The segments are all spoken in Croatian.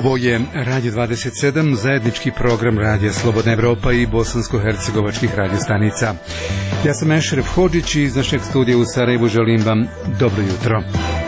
Ovo je Radio 27, zajednički program Radija Slobodna Evropa i bosansko-hercegovačkih radiostanica. Ja sam Ešref Hodžić i iz našeg studija u Sarajevu želim vam dobro jutro.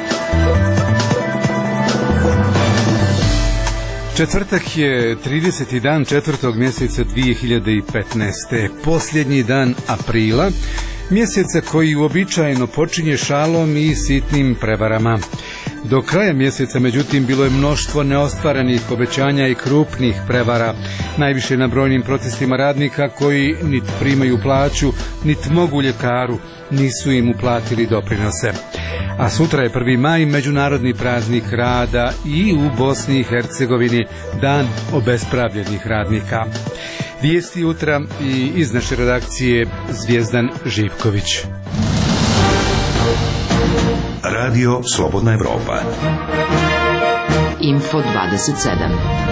Četvrtak je 30. dan 4. mjeseca 2015. Posljednji dan aprila, mjeseca koji uobičajeno počinje šalom i sitnim prevarama. Do kraja mjeseca, međutim, bilo je mnoštvo neostvarenih obećanja i krupnih prevara, najviše na brojnim protestima radnika koji niti primaju plaću, niti mogu ljekaru, nisu im uplatili doprinose. A sutra je 1. maj, međunarodni praznik rada i u Bosni i Hercegovini dan obespravljenih radnika. Vijesti jutra i iz naše redakcije Zvijezdan Živković. Radio Slobodna Evropa. Info 27.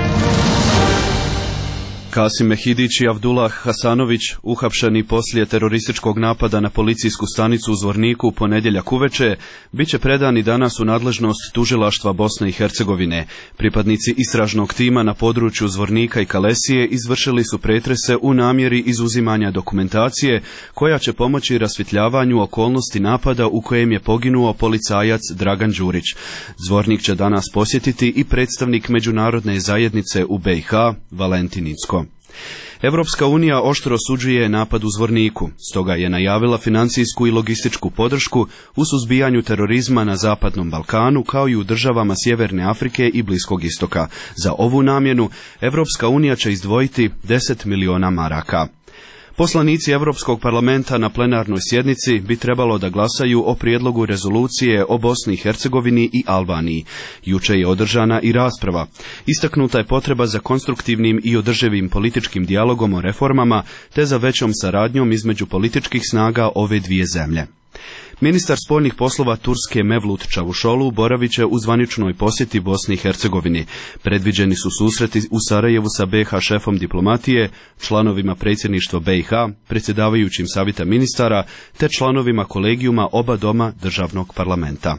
Kasim Mehidić i Abdullah Hasanović, uhapšeni poslije terorističkog napada na policijsku stanicu u Zvorniku u ponedjeljak uveče, bit će predani danas u nadležnost tužilaštva Bosne i Hercegovine. Pripadnici istražnog tima na području Zvornika i Kalesije izvršili su pretrese u namjeri izuzimanja dokumentacije koja će pomoći rasvjetljavanju okolnosti napada u kojem je poginuo policajac Dragan Đurić. Zvornik će danas posjetiti i predstavnik međunarodne zajednice u BiH, Valentin Incko. Evropska unija oštro osuđuje napad u Zvorniku, stoga je najavila financijsku i logističku podršku u suzbijanju terorizma na Zapadnom Balkanu kao i u državama Sjeverne Afrike i Bliskog istoka. Za ovu namjenu Evropska unija će izdvojiti 10 miliona maraka. Poslanici Europskog parlamenta na plenarnoj sjednici bi trebalo da glasaju o prijedlogu rezolucije o Bosni i Hercegovini i Albaniji. Juče je održana i rasprava. Istaknuta je potreba za konstruktivnim i održivim političkim dijalogom o reformama te za većom saradnjom između političkih snaga ove dvije zemlje. Ministar spoljnih poslova Turske Mevlut Čavuşoğlu boravit će u zvaničnoj posjeti Bosni i Hercegovini. Predviđeni su susreti u Sarajevu sa BiH šefom diplomatije, članovima predsjedništva BiH, predsjedavajućim savjeta ministara, te članovima kolegijuma oba doma državnog parlamenta.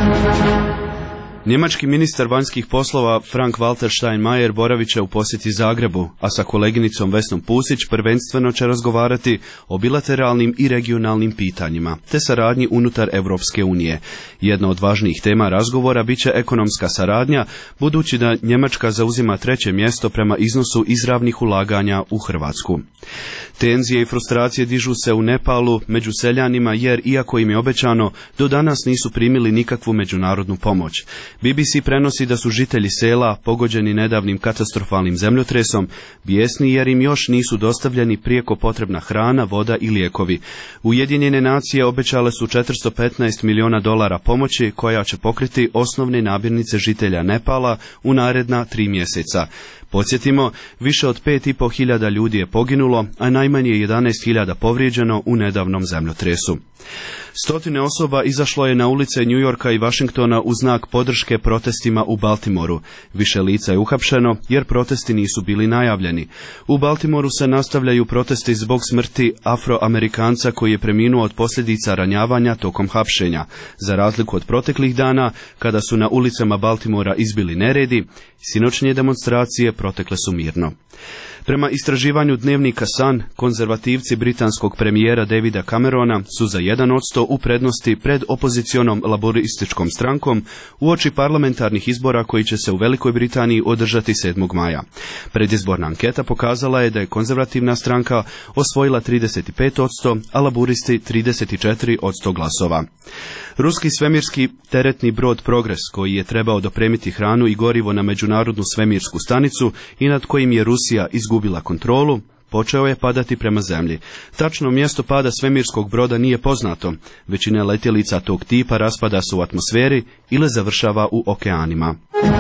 Njemački ministar vanjskih poslova Frank-Walter Steinmeier boravit će u posjeti Zagrebu, a sa koleginicom Vesnom Pusić prvenstveno će razgovarati o bilateralnim i regionalnim pitanjima, te saradnji unutar Europske unije. Jedna od važnijih tema razgovora bit će ekonomska saradnja, budući da Njemačka zauzima 3. mjesto prema iznosu izravnih ulaganja u Hrvatsku. Tenzije i frustracije dižu se u Nepalu među seljanima jer, iako im je obećano, do danas nisu primili nikakvu međunarodnu pomoć. BBC prenosi da su žitelji sela, pogođeni nedavnim katastrofalnim zemljotresom, bijesni jer im još nisu dostavljeni prijeko potrebna hrana, voda i lijekovi. Ujedinjene nacije obećale su $415 miliona pomoći koja će pokriti osnovne namirnice žitelja Nepala u naredna 3 mjeseca. Podsjetimo, više od 5.500 ljudi je poginulo, a najmanje 11.000 povrijeđeno u nedavnom zemljotresu. Stotine osoba izašlo je na ulice New Yorka i Washingtona u znak podrške protestima u Baltimoru. Više lica je uhapšeno jer protesti nisu bili najavljeni. U Baltimoru se nastavljaju protesti zbog smrti Afroamerikanca koji je preminuo od posljedica ranjavanja tokom hapšenja. Za razliku od proteklih dana, kada su na ulicama Baltimora izbili neredi, sinoćnje demonstracije protekle su mirno. Prema istraživanju dnevnika Sun, konzervativci britanskog premijera Davida Camerona su za 1% u prednosti pred opozicionom laborističkom strankom uoči parlamentarnih izbora koji će se u Velikoj Britaniji održati 7. maja. Predizborna anketa pokazala je da je konzervativna stranka osvojila 35%, a laburisti 34% glasova. Ruski svemirski teretni brod Progres, koji je trebao dopremiti hranu i gorivo na međunarodnu svemirsku stanicu i nad kojim je Rusija izgubila kontrolu, počeo je padati prema zemlji. Tačno mjesto pada svemirskog broda nije poznato. Većina letjelica tog tipa raspada se u atmosferi ili završava u okeanima.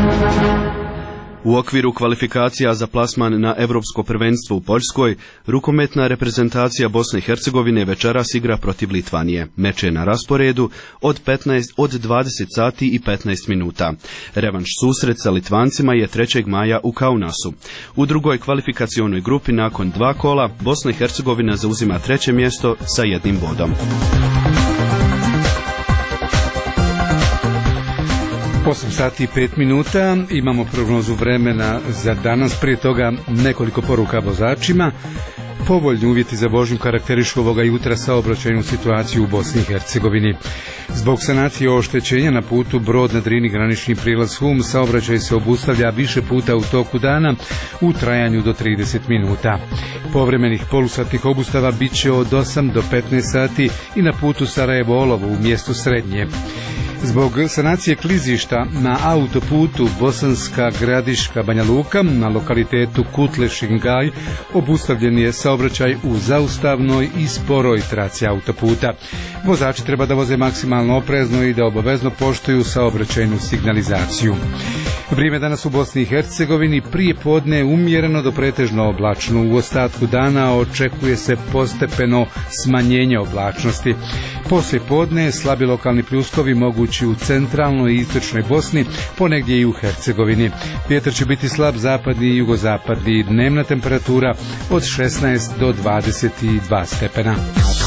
U okviru kvalifikacija za plasman na Europsko prvenstvo u Poljskoj, rukometna reprezentacija Bosne i Hercegovine večeras igra protiv Litvanije. Meč je na rasporedu od 20 sati i 15 minuta. Revanš susret sa Litvancima je 3. maja u Kaunasu. U drugoj kvalifikacionoj grupi nakon 2 kola Bosna i Hercegovina zauzima 3. mjesto sa 1 bodom. 8 sati i 5 minuta, imamo prognozu vremena za danas, prije toga nekoliko poruka vozačima. Povoljni uvjeti za vožnju karakterišu ovoga jutra saobraćajnu situaciju u Bosni i Hercegovini. Zbog sanacije oštećenja na putu Brod na Drini granični prilaz Hum, saobraćaj se obustavlja više puta u toku dana u trajanju do 30 minuta. Povremenih polusatnih obustava bit će od 8 do 15 sati i na putu Sarajevo-Olovo u mjestu Srednje. Zbog sanacije klizišta na autoputu Bosanska Gradiška-Banja Luka na lokalitetu Kutle-Šingaj obustavljen je saobraćaj u zaustavnoj i sporoj traci autoputa. Vozači treba da voze maksimalno oprezno i da obavezno poštuju saobraćajnu signalizaciju. Vrijeme danas u Bosni i Hercegovini prije podne umjereno do pretežno oblačno. U ostatku dana očekuje se postepeno smanjenje oblačnosti. Poslije podne slabi lokalni pljuskovi mogući u centralnoj i istočnoj Bosni, ponegdje i u Hercegovini. Vjetar će biti slab zapadni i jugozapadni. Dnevna temperatura od 16 do 22 stepena.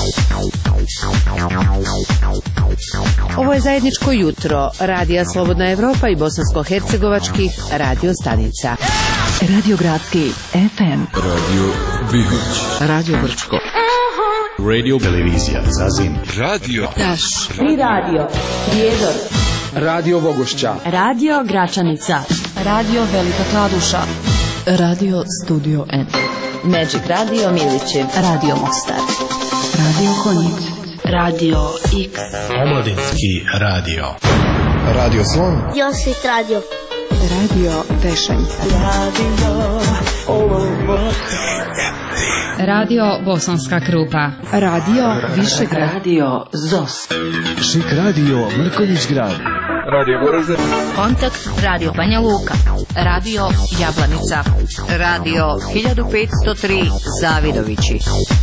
Ovo je zajedničko jutro Radija Slobodna Evropa i bosansko-hercegovačkih radio stanica. Radio Gradski FM, Radio Bihać, Radio Brčko, Radio Televizija Zazin, Radio Taš i Radio Prijedor, Radio Vogošća, Radio Gračanica, Radio Velika Kladuša, Radio Studio N, Magic Radio Milićev, Radio Mostar, Radio Konjic, Radio X, Omladinski radio, Radio Slon, Josit Radio, Radio Tešanj, Radio Bosanska Krupa, Radio Višegrad, Radio ZOS, Šik radio Mrkonjić grad, Radio Goraze, Kontakt Radio Banja Luka, Radio Jablanica, Radio 1503 Zavidovići,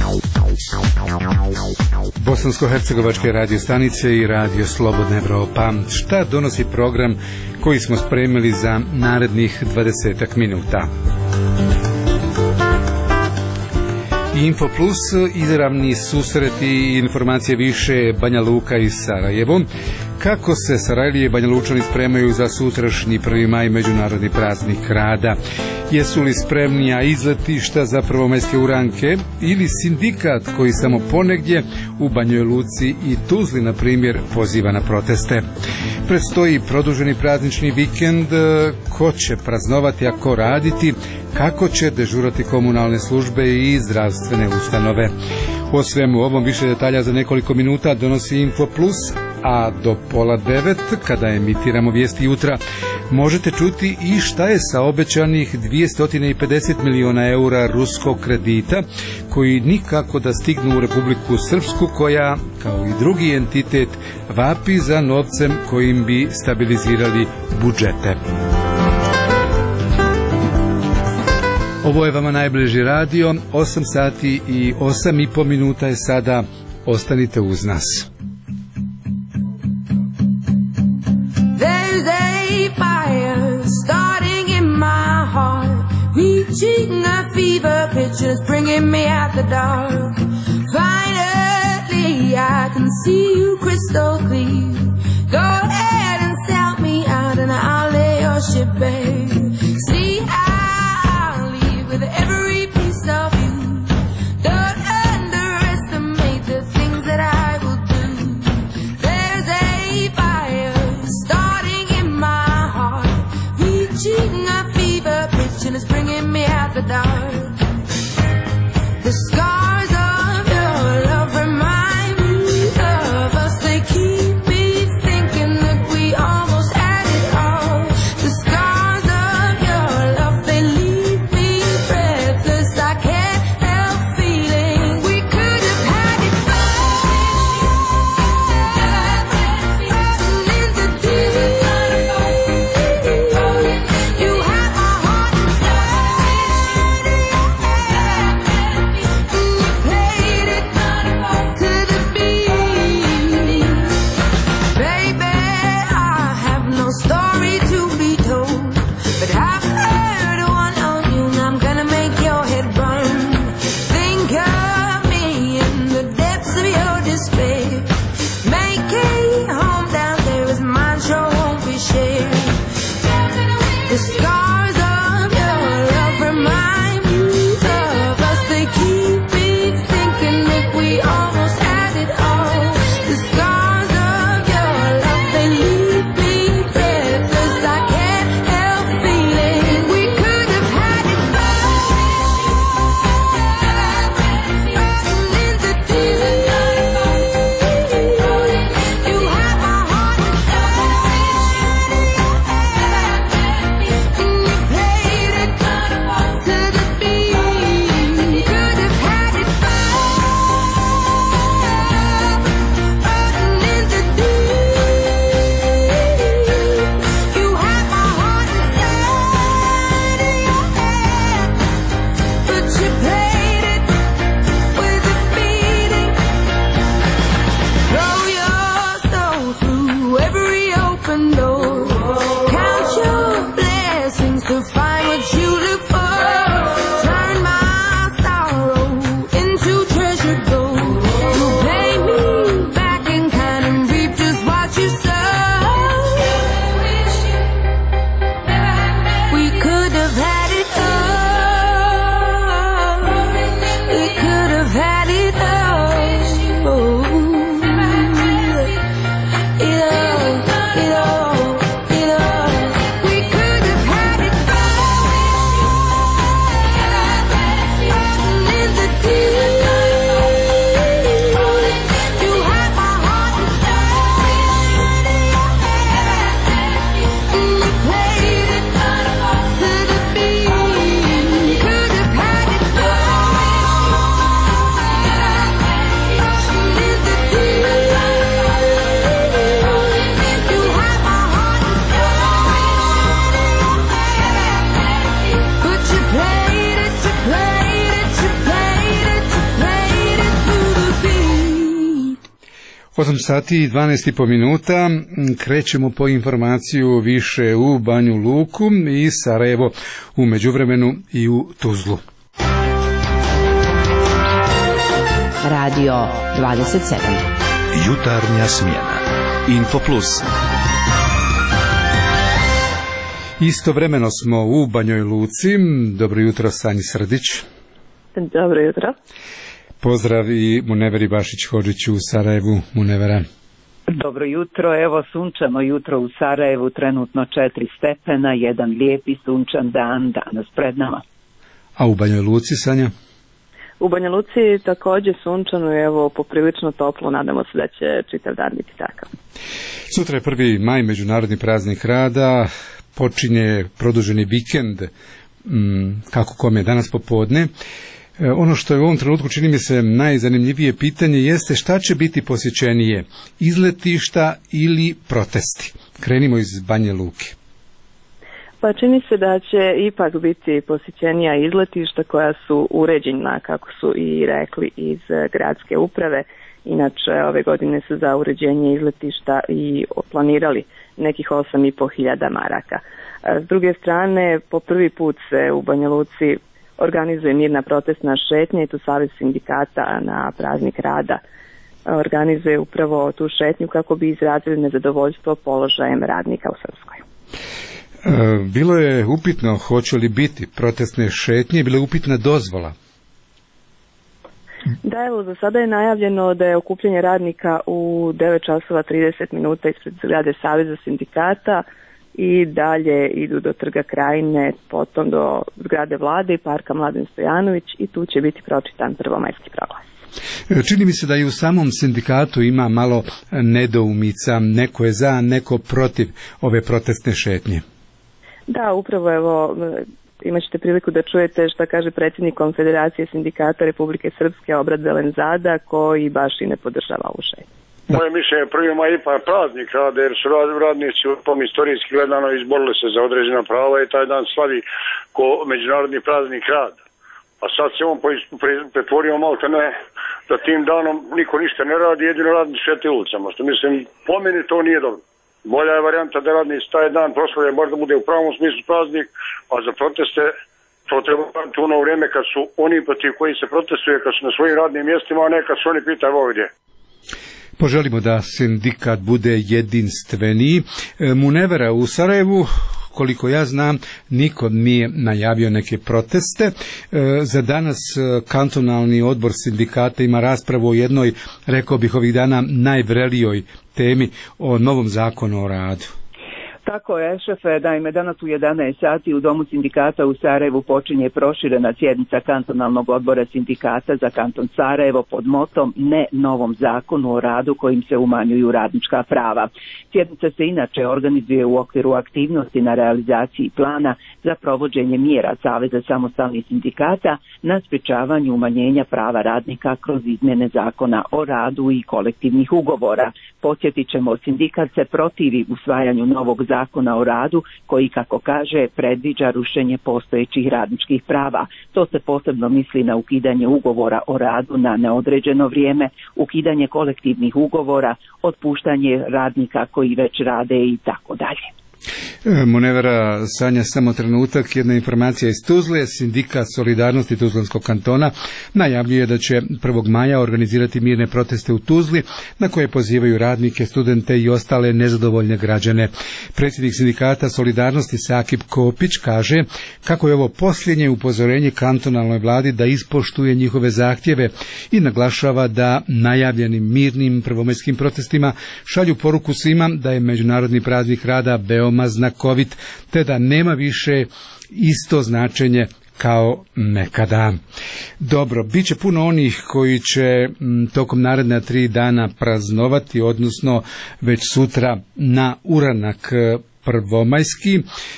Bosansko-hercegovačke radio stanice i Radio Slobodna Evropa. Šta donosi program koji smo spremili za narednih 20 minuta? Info Plus, izravni susreti i informacije više Banja Luka i Sarajevo. Kako se Sarajlije i Banja Lučani spremaju za sutrašnji 1. maj, međunarodni praznik rada? Jesu li spremnija izletišta za prvomajske uranke ili sindikat koji samo ponegdje u Banjoj Luci i Tuzli, na primjer, poziva na proteste? Predstoji produženi praznični vikend. Ko će praznovati, a ko raditi? Kako će dežurati komunalne službe i zdravstvene ustanove? O svemu ovom više detalja za nekoliko minuta donosi Info Plus, a do 8:30, kada emitiramo vijesti jutra, možete čuti i šta je sa obećanih 250 miliona eura ruskog kredita, koji nikako da stignu u Republiku Srpsku, koja, kao i drugi entitet, vapi za novcem kojim bi stabilizirali budžete. Ovo je vama najbliži radio, 8 sati i 8,5 minuta je sada. Ostanite uz nas. There's a fire starting in my heart, reaching a fever pitch, just bringing me out the dark. Finally I can see you crystal clear. Go ahead and sell me out and I'll lay your ship bare. See, I'll leave with every piece of you. Don't underestimate the things that I will do. There's a fire starting in my heart, reaching a fever pitch and it's bringing me out the dark. The scars of your love remind me of us. They keep me thinking that we almost had it all. The scars of your love, they leave me breathless. I can't help feeling we could have had it all. In the deep, you had my heart inside. 8 sati i 12,5 minuta, krećemo po informaciju više u Banju Luku i Sarajevo, u međuvremenu i u Tuzlu. Radio 27. Jutarnja smjena. Info Plus. Istovremeno smo u Banjoj Luci. Dobro jutro, Sanji Srdić. Dobro jutro. Pozdrav i Muneveri Bašić-Hodžić u Sarajevu. Munevera. Dobro jutro, evo sunčano jutro u Sarajevu, trenutno 4 stepena, jedan lijepi sunčan dan danas pred nama. A u Banjoj Luci, Sanja? U Banja Luci također sunčano, evo poprilično toplo, nadamo se da će čitav dan biti takav. Sutra je 1. maj, međunarodni praznik rada, počinje produženi vikend, kako kome danas popodne. Ono što je u ovom trenutku čini mi se najzanimljivije pitanje jeste šta će biti posjećenije, izletišta ili protesti. Krenimo iz Banje Luke. Pa čini se da će ipak biti posjećenija izletišta koja su uređena, kako su i rekli, iz gradske uprave. Inače, ove godine su za uređenje izletišta i planirali nekih 8.500 maraka. S druge strane, po prvi put se u Banja Luci organizuje mirna protestna šetnja i tu Savez sindikata na praznik rada organizuje upravo tu šetnju kako bi izrazili nezadovoljstvo položajem radnika u Srpskoj. Bilo je upitno hoće li biti protestne šetnje, bila je upitna dozvola. Da, evo, za sada je najavljeno da je okupljanje radnika u 9:30 ispred zgrade Saveza sindikata i dalje idu do Trga Krajine, potom do zgrade Vlade i parka Mladen Stojanović i tu će biti pročitan prvomajski proglas. Čini mi se da i u samom sindikatu ima malo nedoumica, neko je za, neko protiv ove protestne šetnje. Da, upravo evo, imat ćete priliku da čujete šta kaže predsjednik Konfederacije sindikata Republike Srpske Obrad Zelenzada, koji baš i ne podržava ovu šetnju. Moje mišljenje je 1. maj ipak praznik rada, jer su radnici u tom istorijski gledano izborili se za određena prava i taj dan slavi ko međunarodni praznik rada. A sad se on pretvorio malo ne da tim danom niko ništa ne radi, jedino radnici šete ulicama, što mislim, po meni to nije dobro. Bolja je varijanta da radnici taj dan proslavljaju, možda bude u pravom smislu praznik, a za proteste to treba u ono vrijeme kad su oni protiv koji se protestuje, kad su na svojim radnim mjestima, a ne kad su oni pitaju ovdje. Poželimo da sindikat bude jedinstveniji. Munevera, u Sarajevu, koliko ja znam, niko nije najavio neke proteste. Za danas kantonalni odbor sindikata ima raspravu o jednoj, rekao bih ovih dana, najvrelijoj temi, o novom zakonu o radu. Tako je, šefe, naime danas u 11 sati u Domu sindikata u Sarajevu počinje proširena sjednica kantonalnog odbora sindikata za kanton Sarajevo pod motom Ne novom zakonu o radu kojim se umanjuju radnička prava. Sjednica se inače organizuje u okviru aktivnosti na realizaciji plana za provođenje mjera Saveza samostalnih sindikata na sprječavanju umanjenja prava radnika kroz izmjene zakona o radu i kolektivnih ugovora. Podsjetit ćemo, sindikat se protivi usvajanju novog zakona o radu koji, kako kaže, predviđa rušenje postojećih radničkih prava. To se posebno misli na ukidanje ugovora o radu na neodređeno vrijeme, ukidanje kolektivnih ugovora, otpuštanje radnika koji već rade i tako dalje. Munevera, Sanja, samo trenutak, jedna informacija iz Tuzle. Sindikat Solidarnosti Tuzlanskog kantona najavljuje da će 1. maja organizirati mirne proteste u Tuzli na koje pozivaju radnike, studente i ostale nezadovoljne građane. Predsjednik sindikata Solidarnosti Sakip Kopić kaže kako je ovo posljednje upozorenje kantonalnoj vladi da ispoštuje njihove zahtjeve i naglašava da najavljenim mirnim prvomajskim protestima šalju poruku svima da je međunarodni praznik rada veoma znakovit, te da nema više isto značenje kao nekada. Dobro, bit će puno onih koji će tokom naredna 3 dana praznovati, odnosno već sutra na uranak prvomajski.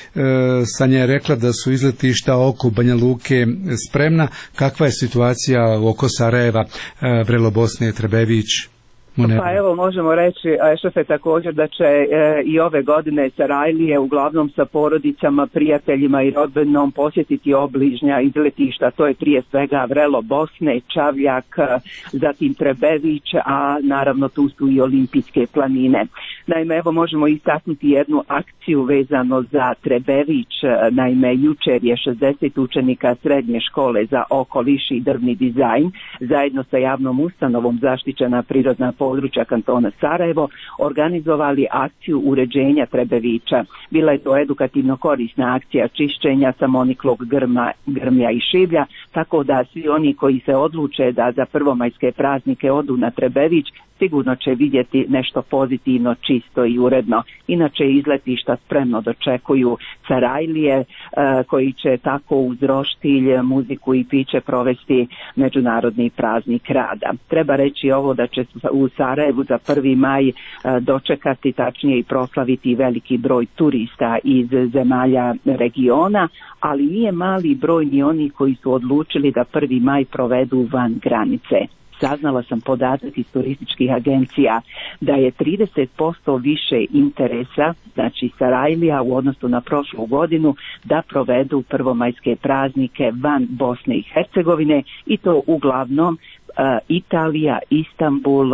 Sanja je rekla da su izletišta oko Banja Luke spremna. Kakva je situacija oko Sarajeva, Vrelo Bosne, Trebević? Munevera? Pa evo možemo reći, šefe, također da će i ove godine Sarajlije uglavnom sa porodicama, prijateljima i rodbinom posjetiti obližnja izletišta. To je prije svega Vrelo Bosne, Čavljak, zatim Trebević, a naravno tu su i olimpijske planine. Naime, evo možemo istaknuti jednu akciju vezano za Trebević. Naime, jučer je 60 učenika srednje škole za okoliš i drvni dizajn zajedno sa javnom ustanovom Zaštićena prirodna područja kantona Sarajevo organizovali akciju uređenja Trebevića. Bila je to edukativno korisna akcija čišćenja samoniklog grmlja i šivlja, tako da svi oni koji se odluče da za prvomajske praznike odu na Trebević sigurno će vidjeti nešto pozitivno, čisto i uredno. Inače, izletišta spremno dočekuju Sarajlije koji će tako uz roštilj, muziku i piće provesti međunarodni praznik rada. Treba reći ovo da će u Sarajevu za 1. maj dočekati, tačnije i proslaviti veliki broj turista iz zemalja regiona, ali nije mali broj ni oni koji su odlučili da 1. maj provedu van granice. Saznala sam podatak iz turističkih agencija da je 30% više interesa, znači Sarajlija u odnosu na prošlu godinu, da provedu prvomajske praznike van Bosne i Hercegovine, i to uglavnom Italija, Istanbul,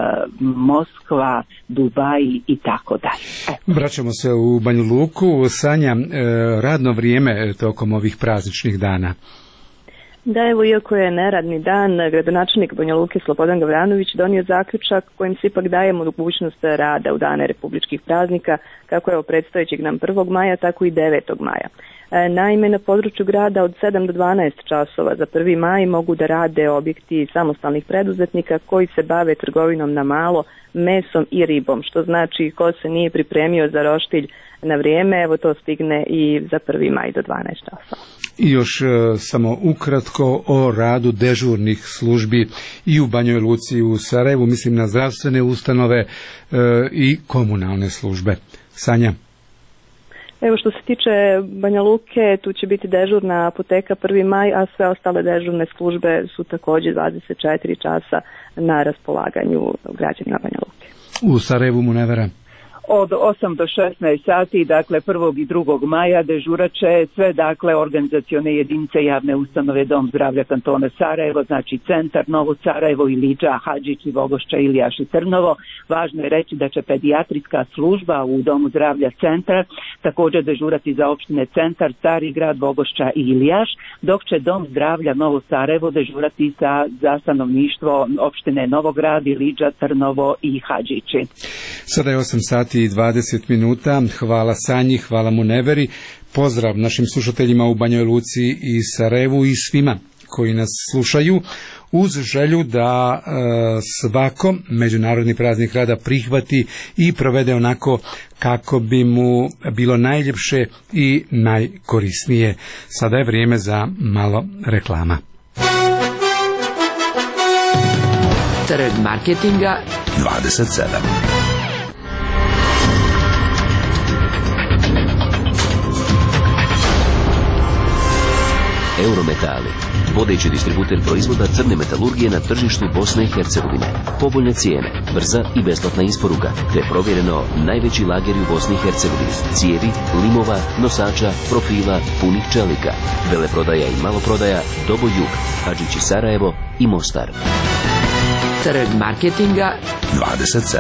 Moskva, Dubaj i tako dalje. Vraćamo se u Banju Luku. Sanja, radno vrijeme tokom ovih prazničnih dana. Da, evo, iako je neradni dan, gradonačelnik Banja Luke Slobodan Gavranović donio zaključak kojim se ipak daje mogućnost rada u dane republičkih praznika, kako je predstojećeg nam 1. maja, tako i 9. maja. Naime, na području grada od 7 do 12 časova za 1. maj mogu da rade objekti samostalnih preduzetnika koji se bave trgovinom na malo, mesom i ribom, što znači ko se nije pripremio za roštilj na vrijeme, evo to stigne i za 1. maj do 12 časova. I još samo ukratko o radu dežurnih službi i u Banjoj Luci i u Sarajevu, mislim na zdravstvene ustanove i komunalne službe. Sanja? Evo, što se tiče Banja Luke, tu će biti dežurna apoteka 1. maj, a sve ostale dežurne službe su također 24 časa na raspolaganju građanima Banja Luke. U Sarajevu, Munevera? Od 8 do 16 sati, dakle 1. i 2. maja dežurat će sve, dakle, organizacione jedinice javne ustanove Dom zdravlja kantona Sarajevo, znači Centar, Novo Sarajevo, Ilidža, Hadžić, Vogošća, Iljaš i Trnovo. Važno je reći da će pedijatrijska služba u Domu zdravlja Centar također dežurati za opštine Centar, Stari grad, Vogošća i Iljaš, dok će Dom zdravlja Novo Sarajevo dežurati za stanovništvo opštine Novograd, Ilidža, Trnovo i Hadžići. Sada je 8 sati i 20 minuta. Hvala Sanji, hvala Muneveri. Pozdrav našim slušateljima u Banjoj Luci i Sarajevu i svima koji nas slušaju, uz želju da svako međunarodni praznik rada prihvati i provede onako kako bi mu bilo najljepše i najkorisnije. Sada je vrijeme za malo reklama. Trg marketinga 27. Eurometali, vodeći distributer proizvoda crne metalurgije na tržištu Bosne i Hercegovine. Povoljne cijene, brza i besplatna isporuka, te provjereno najveći lageri u Bosni i Hercegovini. Cijevi, limova, nosača, profila, punih čelika. Veleprodaja i maloprodaja, Dobo Jug, Hadžići Sarajevo i Mostar. Trg marketinga 27.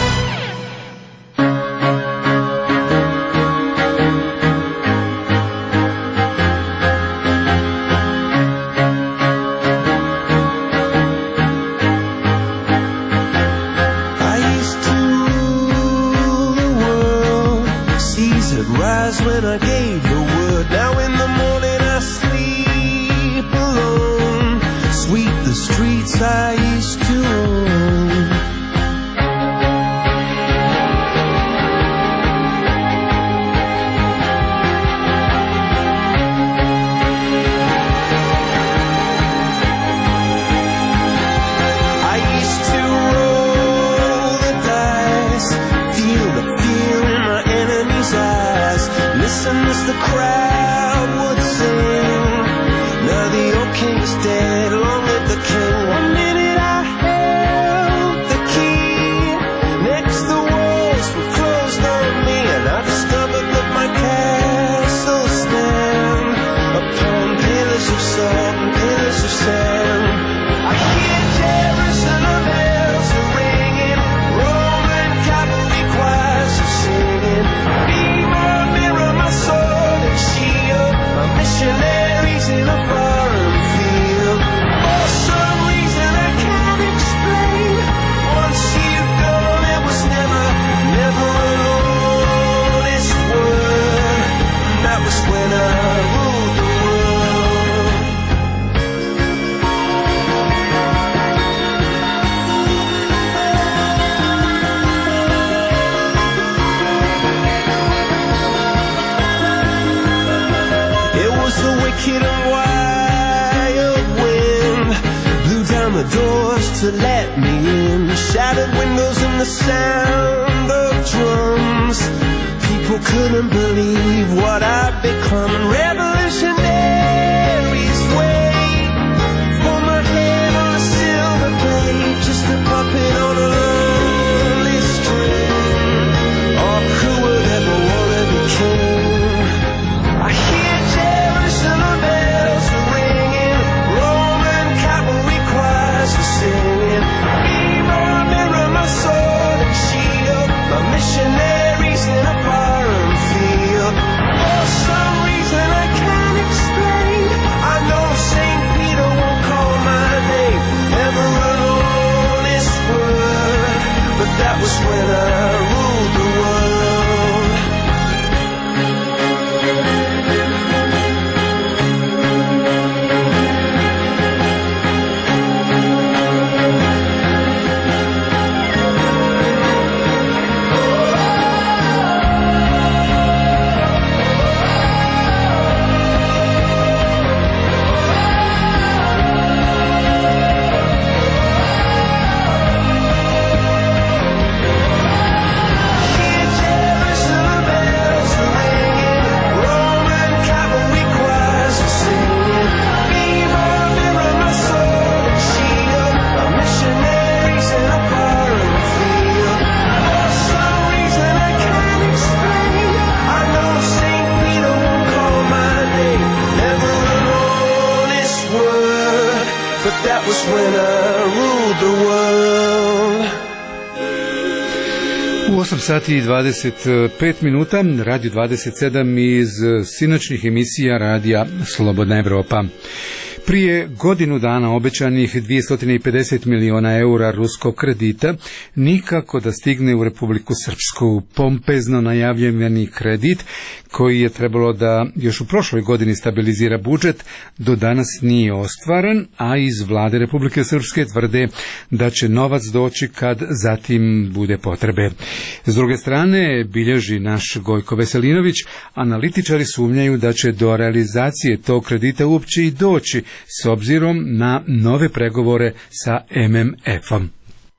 When I gave the word, now in the morning I sleep alone. Sweep the streets I used to own. I used to roll the dice, feel the fear in my enemy's eyes. Listen as the crowd would sing. Now the old king is dead, long live the king. 1 minute the doors to let me in. Shattered windows and the sound of drums. People couldn't believe what I'd become. Revolutionaries wait for my head on a silver plate, just a puppet on a lonely string. Oh, who would ever want to be king? I hear Jerusalem bells ringing, Roman cavalry choirs are singing. Mirror, mirror, my sword and shield, my missionaries in a foreign field. For some reason I can't explain, I know St. Peter won't call my name, never alone this word, but that was when I ruled the world. That was when I ruled the world. U 8 sati i 25 minuta, Radio 27 iz sinoćnih emisija Radija Slobodna Evropa. Prije godinu dana obećanih 250 miliona eura ruskog kredita nikako da stigne u Republiku Srpsku. Pompezno najavljeni kredit koji je trebalo da još u prošloj godini stabilizira budžet do danas nije ostvaren, a iz vlade Republike Srpske tvrde da će novac doći kad zatim bude potrebe. S druge strane, bilježi naš Gojko Veselinović, analitičari sumnjaju da će do realizacije tog kredita uopće i doći s obzirom na nove pregovore sa MMF-om.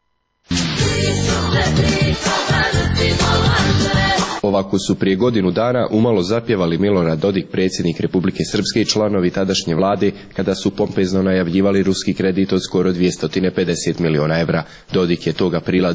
Ovako su prije godinu dana umalo zapjevali Milorad Dodik, predsjednik Republike Srpske i članovi tadašnje vlade, kada su pompezno najavljivali ruski kredit od skoro 250 miliona evra. Dodik je tog aprila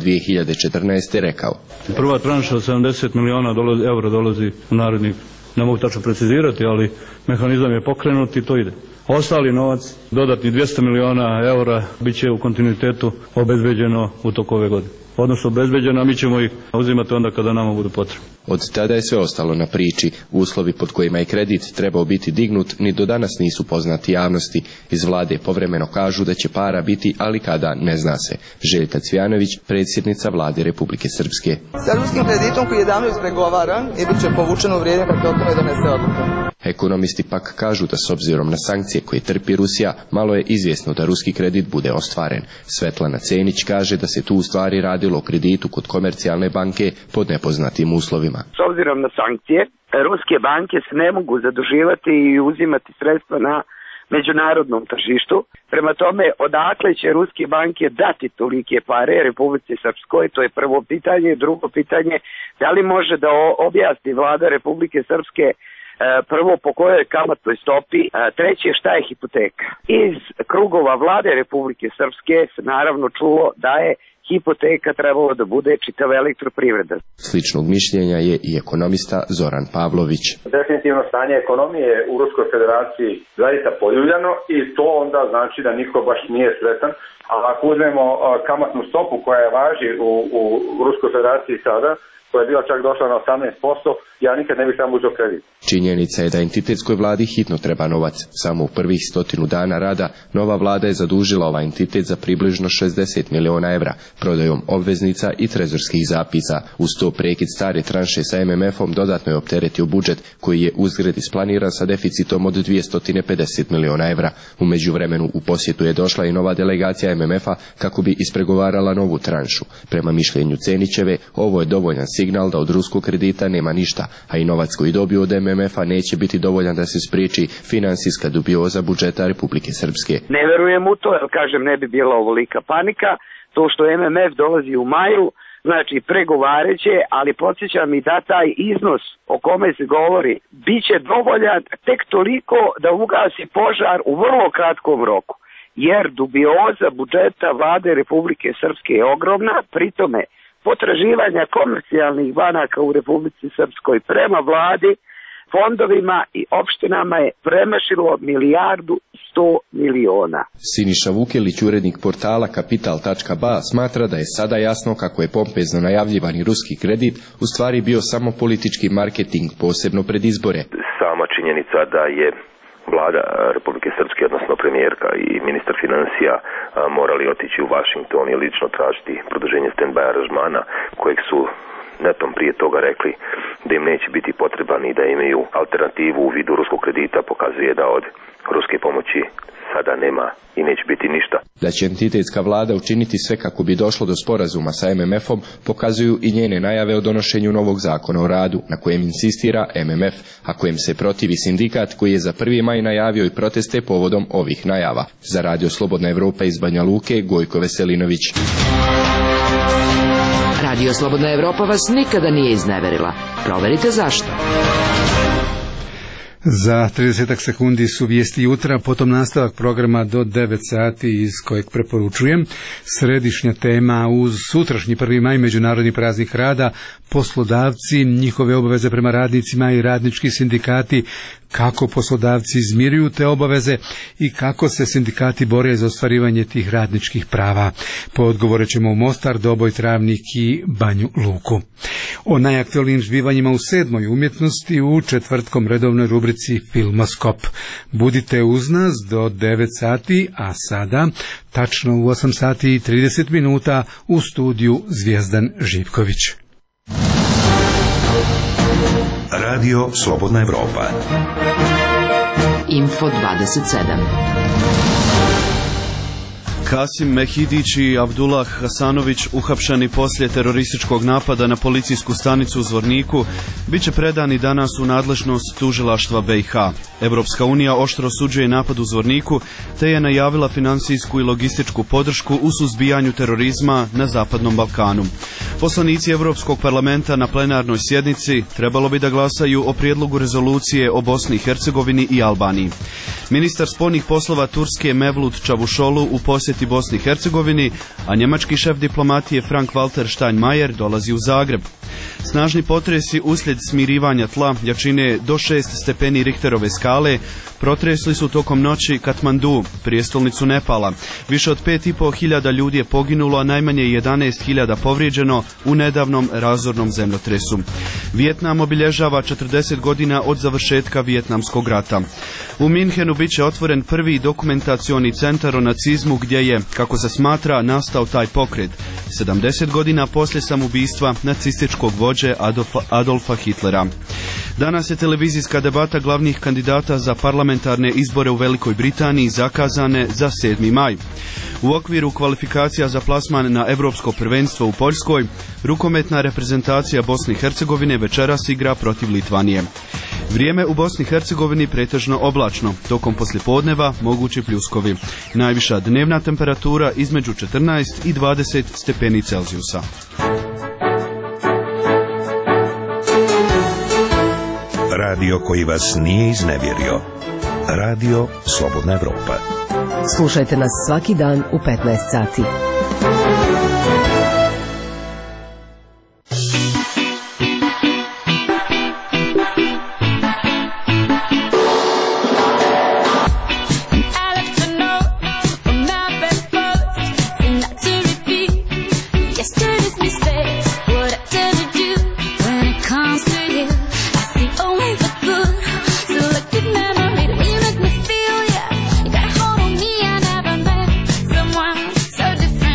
2014. rekao: Prva tranša od 70 miliona evra dolazi u narednih, ne mogu tačno precizirati, ali mehanizam je pokrenut i to ide. Ostali novac, dodatni 200 miliona eura, bit će u kontinuitetu obezbeđeno u toku ove godine. Odnosno obezbeđeno, a mi ćemo ih uzimati onda kada nama budu potrebni. Od tada je sve ostalo na priči. Uslovi pod kojima je kredit trebao biti dignut ni do danas nisu poznati javnosti. Iz vlade povremeno kažu da će para biti, ali kada ne zna se. Željka Cvjanović, predsjednica vlade Republike Srpske. Sa ruskim kreditom koji je davno ispregovaran i bit će povučen u vrijeme kad se o tome donese odluka. Ekonomisti pak kažu da s obzirom na sankcije koje trpi Rusija, malo je izvjesno da ruski kredit bude ostvaren. Svetlana Cenić kaže da se tu u stvari radilo o kreditu kod komercijalne banke pod nepoznatim uslovima. S obzirom na sankcije, ruske banke se ne mogu zaduživati i uzimati sredstva na međunarodnom tržištu. Prema tome, odakle će ruske banke dati tolike pare Republici Srpskoj? To je prvo pitanje. Drugo pitanje, da li može da objasni vlada Republike Srpske prvo po kojoj kamatnoj stopi, treće šta je hipoteka. Iz krugova vlade Republike Srpske se naravno čulo da je hipoteka trebalo da bude čitava elektroprivreda. Sličnog mišljenja je i ekonomista Zoran Pavlović. Definitivno stanje ekonomije u Ruskoj federaciji zaista poljuljano i to onda znači da niko baš nije sretan. A ako uzmemo kamatnu stopu koja važi u Ruskoj federaciji sada, koja je bila čak došla na 18%, ja nikad ne bih tamo uzeo kredit. Činjenica je da entitetskoj vladi hitno treba novac. Samo u prvih 100 dana rada nova vlada je zadužila ovaj entitet za približno 60 miliona evra, prodajom obveznica i trezorskih zapisa. Uz to prekid stare tranše sa MMF-om dodatno je opteretio budžet, koji je uzgred isplaniran sa deficitom od 250 miliona evra. U međuvremenu u posjetu je došla i nova delegacija MMF-a kako bi ispregovarala novu tranšu. Prema mišljenju Cenićeve, ovo je dovoljan signal signal da od ruskog kredita nema ništa, a i novac koji dobio od MMF-a neće biti dovoljan da se spriječi finansijska dubioza budžeta Republike Srpske. Ne verujem u to, jer kažem ne bi bila ovolika panika, to što MMF dolazi u maju, znači pregovareće, ali podsjećam i da taj iznos o kome se govori biće dovoljan tek toliko da ugasi požar u vrlo kratkom roku. Jer dubioza budžeta vlade Republike Srpske je ogromna, pritome potraživanja komercijalnih banaka u Republici Srpskoj prema vladi, fondovima i opštinama je premašilo 1.100.000.000. Siniša Vukelić, urednik portala Kapital.ba, smatra da je sada jasno kako je pompezno najavljivani ruski kredit u stvari bio samo politički marketing, posebno pred izbore. Sama činjenica da je vlada Republike Srpske, odnosno premijerka i ministar financija morali otići u Washington i lično tražiti produženje stand-by aranžmana kojeg su netom prije toga rekli da im neće biti potreban i da imaju alternativu u vidu ruskog kredita, pokazuje da od ruske pomoći sada nema i neće biti ništa. Da će entitetska vlada učiniti sve kako bi došlo do sporazuma sa MMF-om pokazuju i njene najave o donošenju novog zakona o radu, na kojem insistira MMF, a kojem se protivi sindikat koji je za 1. maj najavio i proteste povodom ovih najava. Za Radio Slobodna Evropa iz Banja Luke, Gojko Veselinović. Radio Slobodna Evropa vas nikada nije izneverila. Proverite zašto. Za 30 sekundi su vijesti jutra, potom nastavak programa do 9 sati iz kojeg preporučujem. Središnja tema uz sutrašnji 1. maj, Međunarodni praznik rada, poslodavci, njihove obaveze prema radnicima i radnički sindikati, kako poslodavci izmiruju te obaveze i kako se sindikati bore za ostvarivanje tih radničkih prava. Po odgovore ćemo u Mostar, Doboj, Travnik i Banju Luku. O najaktualnijim zbivanjima u 7. umjetnosti u četvrtkom redovnoj rubrici Filmoskop. Budite uz nas do 9 sati, a sada tačno u 8 sati i 30 minuta u studiju Zvijezdan Živković. Radio Slobodna Evropa. Info 27. Kasim Mehidić i Abdullah Hasanović, uhapšeni poslije terorističkog napada na policijsku stanicu u Zvorniku, bit će predani danas u nadležnost tužilaštva BiH. Evropska unija oštro osuđuje napad u Zvorniku, te je najavila finansijsku i logističku podršku u suzbijanju terorizma na Zapadnom Balkanu. Poslanici Europskog parlamenta na plenarnoj sjednici trebalo bi da glasaju o prijedlogu rezolucije o Bosni i Hercegovini i Albaniji. Ministar spoljnih poslova Turske Mevlut Čavuşolu u posjeti Bosni i Hercegovini, a njemački šef diplomatije Frank-Walter Steinmeier dolazi u Zagreb. Snažni potresi uslijed smirivanja tla jačine do 6 stepeni Richterove skale protresli su tokom noći Katmandu, prijestolnicu Nepala. Više od 5.500 ljudi je poginulo, a najmanje 11.000 povrijeđeno u nedavnom razornom zemljotresu. Vijetnam obilježava 40 godina od završetka Vijetnamskog rata. U Minhenu bit će otvoren prvi dokumentacioni centar o nacizmu gdje je, kako se smatra, nastao taj pokret. 70 godina poslije samoubistva nacističkog vođe Adolfa Hitlera. Danas je televizijska debata glavnih kandidata za parlamentarne izbore u Velikoj Britaniji zakazane za 7. maj. U okviru kvalifikacija za plasman na Europsko prvenstvo u Poljskoj, rukometna reprezentacija Bosne i Hercegovine večeras igra protiv Litvanije. Vrijeme u Bosni i Hercegovini pretežno oblačno, tokom poslijepodneva mogući pljuskovi. Najviša dnevna temperatura između 14 i 20 stepeni Celzijusa. Radio koji vas nije iznevjerio. Radio Slobodna Evropa. Slušajte nas svaki dan u 15 sati. So different.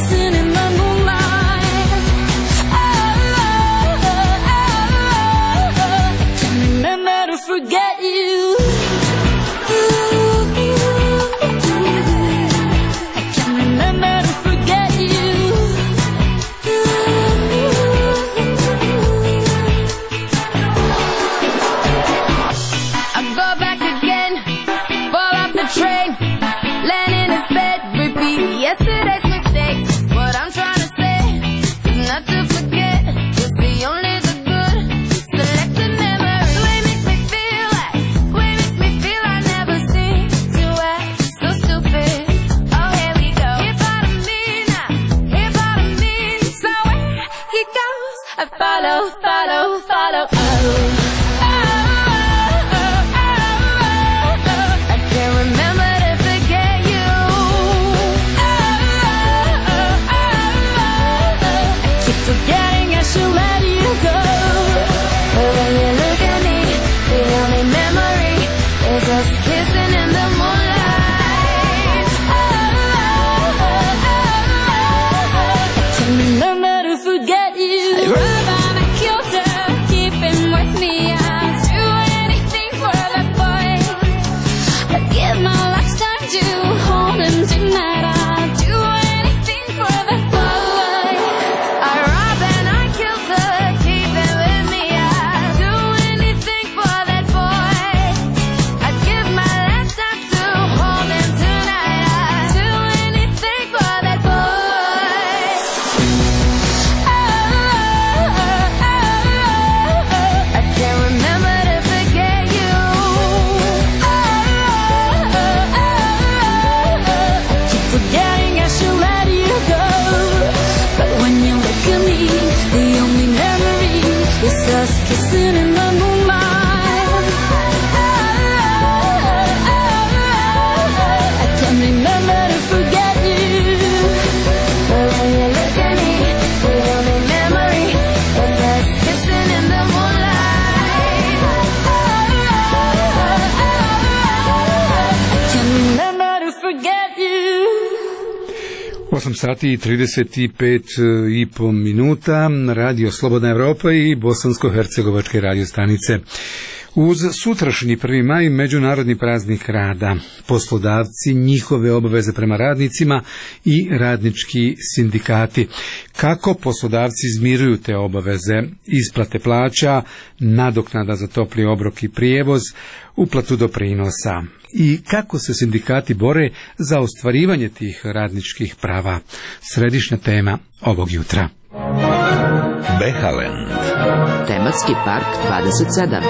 kissing in the moonlight. I can't remember to forget you. I can't remember to forget you. I go back again, fall off the train, land in his bed, repeat yesterday's mistakes. What I'm trying to say is not to forget, just see only the good, selected memories. Way makes me feel like, way makes me feel I never seem to act so stupid. Oh, here we go. Here part of me now, here part of me. So where he goes, I follow, follow, follow. Oh. I can't remember to forget you. I keep forgetting I should let you go. But when you look at me, the only memory is us kissing in the moonlight. I can't remember to forget you. I ride by my kilter, keep him with me. I'd do anything for that boy. I'd give my lifetime to hold him tonight. I'd do anything for that boy. I rob and I killed her, keep him with me. I'd do anything for that boy. I'd give my last time to hold him tonight. I'd do anything for that boy. I can't remember to forget you. I keep forgetting I should let you go. But when you look at me, the only memory is us kissing in the moonlight. I can't remember to forget you. But when you look at me, the only memory is us kissing in the moonlight. I can't remember to forget you. 8 sati i 35,5 minuta, Radio Slobodna Evropa i bosansko-hercegovačke radio stanice. Uz sutrašnji 1. maj, međunarodni praznik rada, poslodavci, njihove obaveze prema radnicima i radnički sindikati. Kako poslodavci izmiruju te obaveze? Isplate plaća, nadoknada za topli obrok i prijevoz, uplatu doprinosa. I kako se sindikati bore za ostvarivanje tih radničkih prava? Središnja tema ovog jutra. Behalend. Tematski park 27.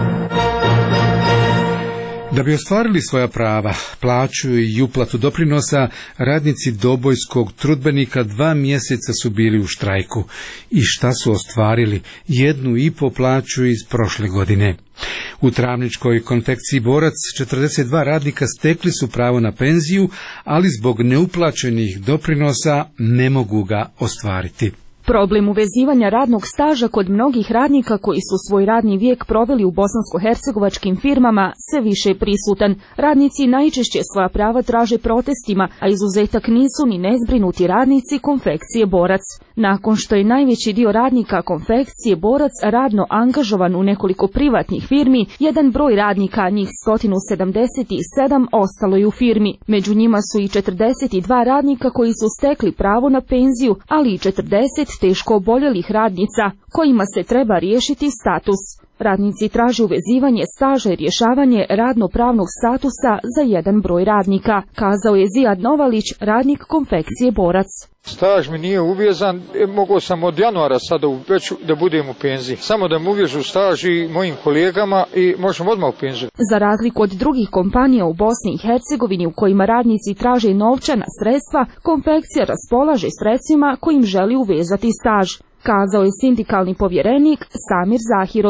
Da bi ostvarili svoja prava, plaću i uplatu doprinosa, radnici Dobojskog trudbenika 2 mjeseca su bili u štrajku. I šta su ostvarili? 1,5 plaću iz prošle godine. U Travničkoj konfekciji Borac 42 radnika stekli su pravo na penziju, ali zbog neuplaćenih doprinosa ne mogu ga ostvariti. Problem uvezivanja radnog staža kod mnogih radnika koji su svoj radni vijek proveli u bosansko-hercegovačkim firmama sve više je prisutan. Radnici najčešće svoja prava traže protestima, a izuzetak nisu ni nezbrinuti radnici konfekcije Borac. Nakon što je najveći dio radnika konfekcije Borac radno angažovan u nekoliko privatnih firmi, jedan broj radnika, njih 177, ostalo je u firmi. Među njima su i 42 radnika koji su stekli pravo na penziju, ali i 40 teško oboljelih radnica, kojima se treba riješiti status. Radnici traže uvezivanje staža i rješavanje radno-pravnog statusa za jedan broj radnika, kazao je Zijad Novalić, radnik konfekcije Borac. Staž mi nije uvezan, mogao sam od januara sada već da budem u penziji. Samo da mi uvežu staž i mojim kolegama i možemo odmah u penziju. Za razliku od drugih kompanija u Bosni i Hercegovini u kojima radnici traže novčana sredstva, konfekcija raspolaže sredstvima kojim želi uvezati staž, kazao je sindikalni povjerenik Samir Zahirović.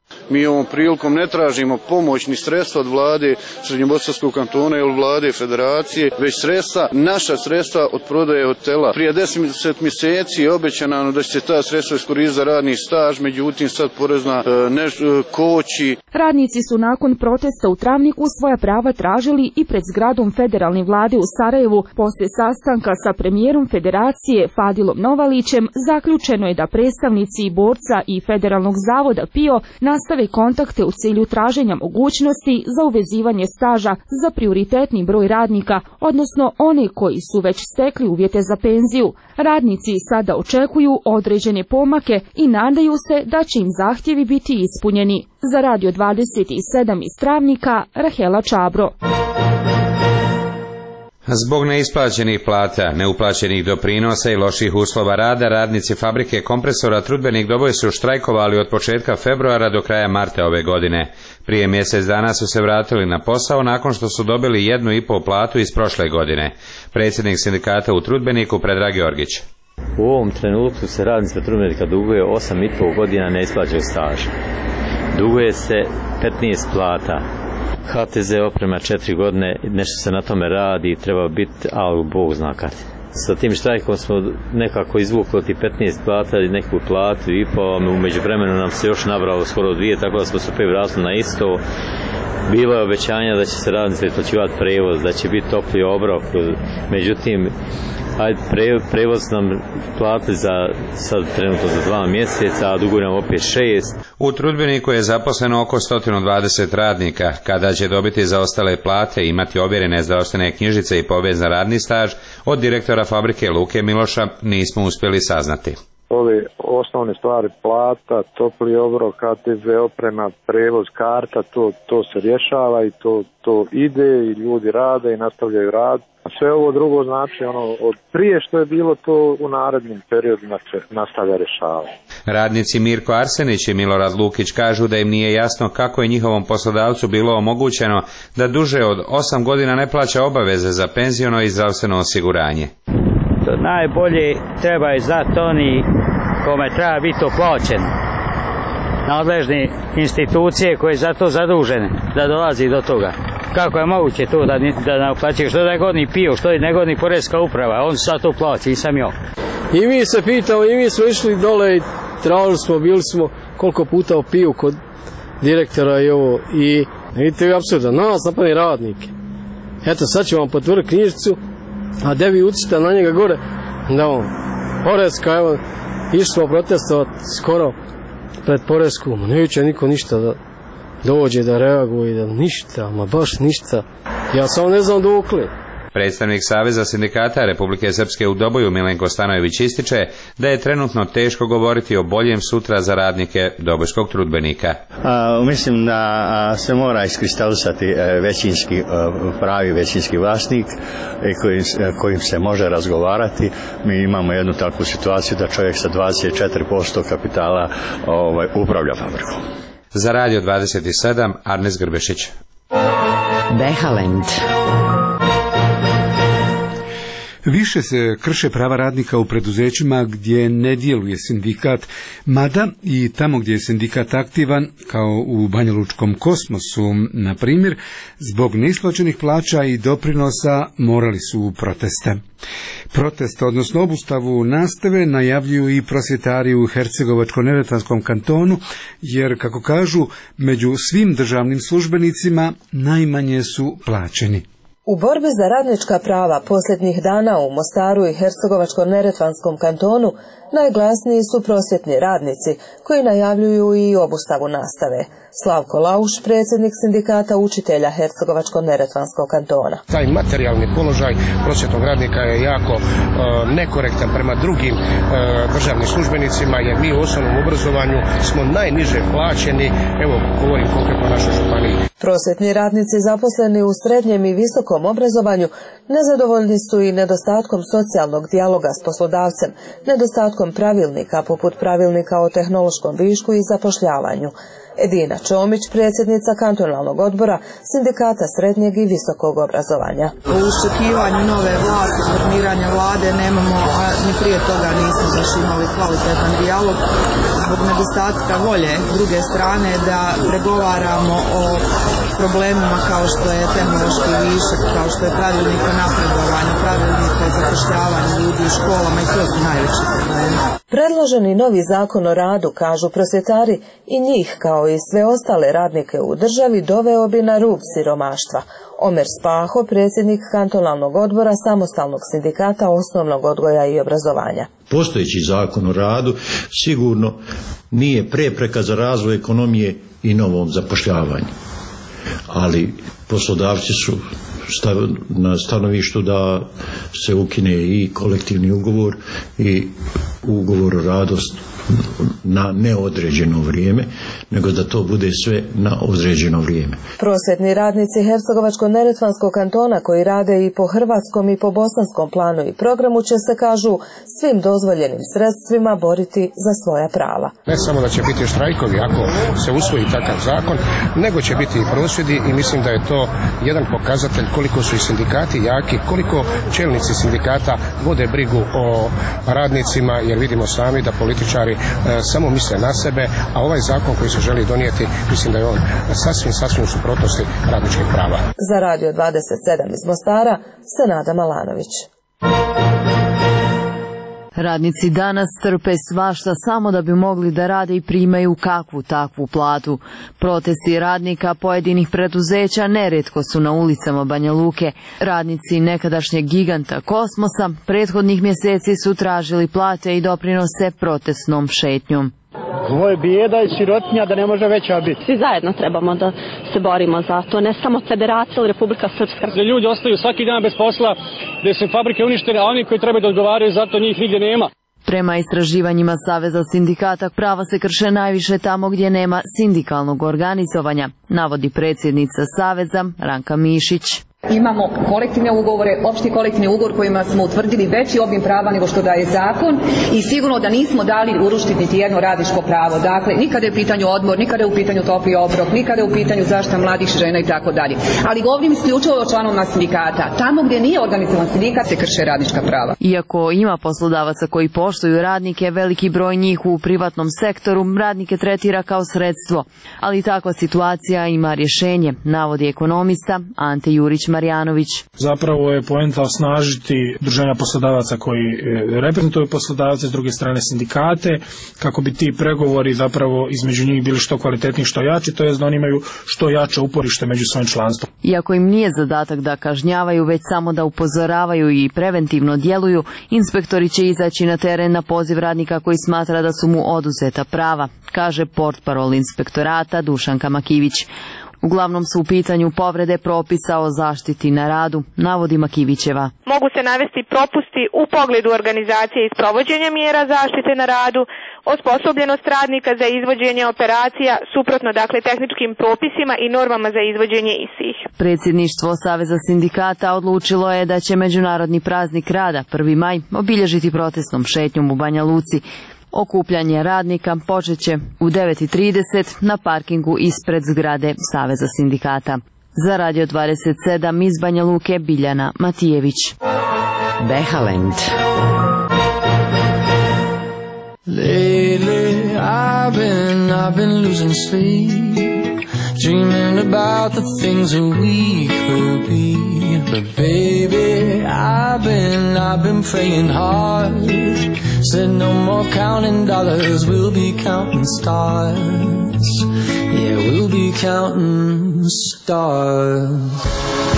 Mi ovom prilikom ne tražimo pomoć ni sredstva od vlade Srednjobosanskog kantona ili vlade federacije, već sredstva, naša sredstva od prodaje hotela. Prije 10 mjeseci je obećano da će se ta sredstva iskoristiti za radni staž, međutim sad porezna koči. Radnici su nakon protesta u Travniku svoja prava tražili i pred zgradom federalne vlade u Sarajevu. Poslije sastanka sa premijerom federacije Fadilom Novalićem zaključeno je da predstavnici i borca i Federalnog zavoda PIO nastave kontakte u cilju traženja mogućnosti za uvezivanje staža za prioritetni broj radnika, odnosno one koji su već stekli uvjete za penziju. Radnici sada očekuju određene pomake i nadaju se da će im zahtjevi biti ispunjeni. Za Radio 27 iz Travnika, Rahela Čabro. Zbog neisplaćenih plata, neuplaćenih doprinosa i loših uslova rada, radnici fabrike kompresora Trudbenik Doboj su štrajkovali od početka februara do kraja marta ove godine. Prije mjesec dana su se vratili na posao nakon što su dobili 1,5 platu iz prošle godine. Predsjednik sindikata u Trudbeniku Predrag Georgić. U ovom trenutku se radnicima Trudbenika duguje 8,5 godina neisplaćenog staža. Duguje se 15 plata. HTZ oprema 4 godine, nešto se na tome radi, treba biti, ali Bog zna kad. Sa tim štrajkom smo nekako izvukli ti 15 plata i neku platu i po, u međuvremenu nam se još nabralo skoro 2, tako da smo se opet vratili na isto. Bilo je obećanja da će se radnici isplaćivati prevoz, da će biti topli obrok, međutim, prevoz nam plati za sad trenutno za 2 mjeseca, a duguju nam opet 6. U Trudbeniku je zaposleno oko 120 radnika. Kada će dobiti zaostale plate i imati ovjerene zdravstvene knjižice i povez na radni staž, od direktora fabrike Luke Miloša nismo uspjeli saznati. Ove osnovne stvari, plata, topli obrok, HTZ oprema, prevoz, karta, to se rješava i to ide i ljudi rade i nastavljaju rad. A sve ovo drugo znači od prije što je bilo to u narednim periodima se nastavlja rješavati. Radnici Mirko Arsenić i Milorad Lukić kažu da im nije jasno kako je njihovom poslodavcu bilo omogućeno da duže od 8 godina ne plaća obaveze za penziono i zdravstveno osiguranje. Najbolje treba je znati oni kome treba biti to plaćen. Nadležne institucije koje za to zadužene da dolazi do toga. Kako je moguće to da ne uplaćuje, što ne godni PIO, što ne godni Poreska uprava, on sad to plaća, nisam ja. I mi se pitamo, i mi smo išli dole i tražili smo, bili smo koliko puta u PIO kod direktora i ovo. I vidite vi apsurda, nas napadni radnike. Eto sad ću vam potvrditi knjižicu, a gdje vi ucite na njega gore, da on, Poreska, evo, išli smo protestovati skoro pred Poresku, neće niko ništa da dođe, da reaguje, da ništa, ma baš ništa, ja samo ne znam dokle. Predstavnik Saveza sindikata Republike Srpske u Doboju Milenko Stanojević ističe da je trenutno teško govoriti o boljem sutra za radnike Dobojskog Trudbenika. Mislim da se mora iskristalisati pravi većinski vlasnik kojim se može razgovarati. Mi imamo jednu takvu situaciju da čovjek sa 24% kapitala upravlja fabrikom. Za Radio 27 Arnes Grbešić. Behalend. Više se krše prava radnika u preduzećima gdje ne djeluje sindikat, mada i tamo gdje je sindikat aktivan, kao u Banjalučkom Kosmosu, na primjer, zbog neisplaćenih plaća i doprinosa morali su u proteste. Protest, odnosno obustavu nastave, najavljuju i prosvjetari u Hercegovačko-neretvanskom kantonu, jer, kako kažu, među svim državnim službenicima najmanje su plaćeni. U borbi za radnička prava posljednjih dana u Mostaru i Hercegovačko-neretvanskom kantonu najglasniji su prosvjetni radnici koji najavljuju i obustavu nastave. Slavko Lauš, predsjednik sindikata učitelja Hercegovačko-neretvanskog kantona. Taj materijalni položaj prosvjetnog radnika je jako nekorektan prema drugim državnim službenicima, jer mi u osnovnom obrazovanju smo najniže plaćeni, evo govorim konkretno o našoj županiji. Prosvjetni radnici zaposleni u srednjem i visokom obrazovanju nezadovoljni su i nedostatkom socijalnog dijaloga s poslodavcem, nedostatkom pravilnika poput pravilnika o tehnološkom višku i zapošljavanju. Edina Čomić, predsjednica kantonalnog odbora sindikata srednjeg i visokog obrazovanja. U iščekivanju nove vlasti, formiranja vlade, nemamo ni prije toga nismo baš imali kvalitetan dijalog zbog nedostatka volje druge strane da pregovaramo o problemima kao što je tehnološki višak, kao što je pravilnik o napredovanju, pravilnik o zapošljavanju ljudi u školama i to su najveći problemi. Predloženi novi zakon o radu, kažu prosvjetari, i njih kao i sve ostale radnike u državi doveo bi na rub siromaštva. Omer Spaho, predsjednik kantonalnog odbora Samostalnog sindikata osnovnog odgoja i obrazovanja. Postojeći zakon o radu sigurno nije prepreka za razvoj ekonomije i novom zapošljavanju. Ali poslodavci su na stanovištu da se ukine i kolektivni ugovor i ugovor o radu na neodređeno vrijeme, nego da to bude sve na određeno vrijeme. Prosvjetni radnici Hercegovačko-neretvanskog kantona koji rade i po hrvatskom i po bosanskom planu i programu će se, kažu, svim dozvoljenim sredstvima boriti za svoja prava. Ne samo da će biti štrajkovi ako se usvoji takav zakon, nego će biti i prosvjedi i mislim da je to jedan pokazatelj koliko su i sindikati jaki, koliko čelnici sindikata vode brigu o radnicima, jer vidimo sami da političari samo misle na sebe, a ovaj zakon koji se želi donijeti, mislim da je on sasvim u suprotnosti radničkih prava. Za Radio 27 iz Mostara, Senada Malanović. Radnici danas trpe svašta samo da bi mogli da rade i primaju kakvu takvu platu. Protesti radnika pojedinih preduzeća nerijetko su na ulicama Banja Luke. Radnici nekadašnjeg giganta Kosmosa prethodnih mjeseci su tražili plate i doprinose protestnom šetnjom. Ovo je bijeda i sirotinja da ne može veća biti. Svi zajedno trebamo da se borimo za to, ne samo Federacija ili Republika Srpska. Da ljudi ostaju svaki dan bez posla, da su fabrike uništene, a oni koji trebaju da odgovaraju za to njih nigdje nema. Prema istraživanjima Saveza sindikata prava se krše najviše tamo gdje nema sindikalnog organizovanja, navodi predsjednica Saveza Ranka Mišić. Imamo kolektivne ugovore, opšti kolektivni ugovor kojima smo utvrdili veći obim prava nego što daje zakon i sigurno da nismo dali urušiti niti jedno radničko pravo. Dakle, nikada je u pitanju odmor, nikada je u pitanju topli obrok, nikada je u pitanju zaštita mladih žena i tako dalje. Ali govorim isključivo o članovima sindikata. Tamo gdje nije organizovan sindikat se krše radnička prava. Iako ima poslodavaca koji poštuju radnike, veliki broj njih u privatnom sektoru radnike tretira kao sredstvo. Ali takva situacija ima rješenje, navodi ekonomista Ante Jurić Marjanović. Zapravo je poenta osnažiti udruženja poslodavaca koji reprezentuju poslodavce, s druge strane sindikate, kako bi ti pregovori zapravo između njih bili što kvalitetniji, što jači, to jest da oni imaju što jače uporište među svojim članstvom. Iako im nije zadatak da kažnjavaju, već samo da upozoravaju i preventivno djeluju, inspektori će izaći na teren na poziv radnika koji smatra da su mu oduzeta prava, kaže portparol inspektorata Dušanka Makivić. Uglavnom su u pitanju povrede propisa o zaštiti na radu, navodi Makivićeva. Mogu se navesti propusti u pogledu organizacije i sprovođenja mjera zaštite na radu, osposobljenost radnika za izvođenje operacija, suprotno dakle tehničkim propisima i normama za izvođenje istih. Predsjedništvo Saveza sindikata odlučilo je da će Međunarodni praznik rada 1. maj obilježiti protestnom šetnjom u Banja Luci. Okupljanje radnika počet će u 9:30 na parkingu ispred zgrade Saveza sindikata. Za Radio 27 iz Banja Luke Biljana Matijević. Behalend. Lately I've been losing sleep, dreaming about the things that we could be. But baby, I've been praying hard. Said no more counting dollars, we'll be counting stars. Yeah, we'll be counting stars.